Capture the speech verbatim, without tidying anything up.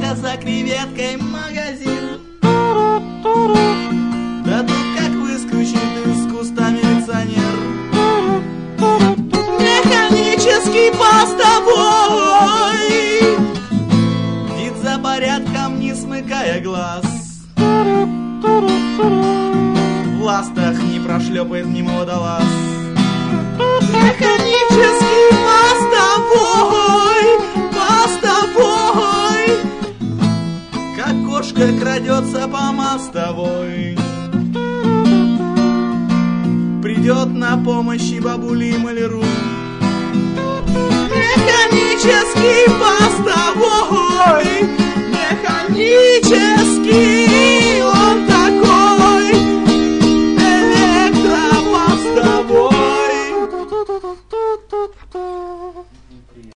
только за креветкой магазин. Да тут как выскочит из куста милиционер. Механический постовой бдит за порядком, не смыкая глаз. В ластах не прошлепает мимо водолаз. Механический постовой, постовой, как кошка крадется по мостовой. Придет на помощь и бабули маляру. Механический постовой, механический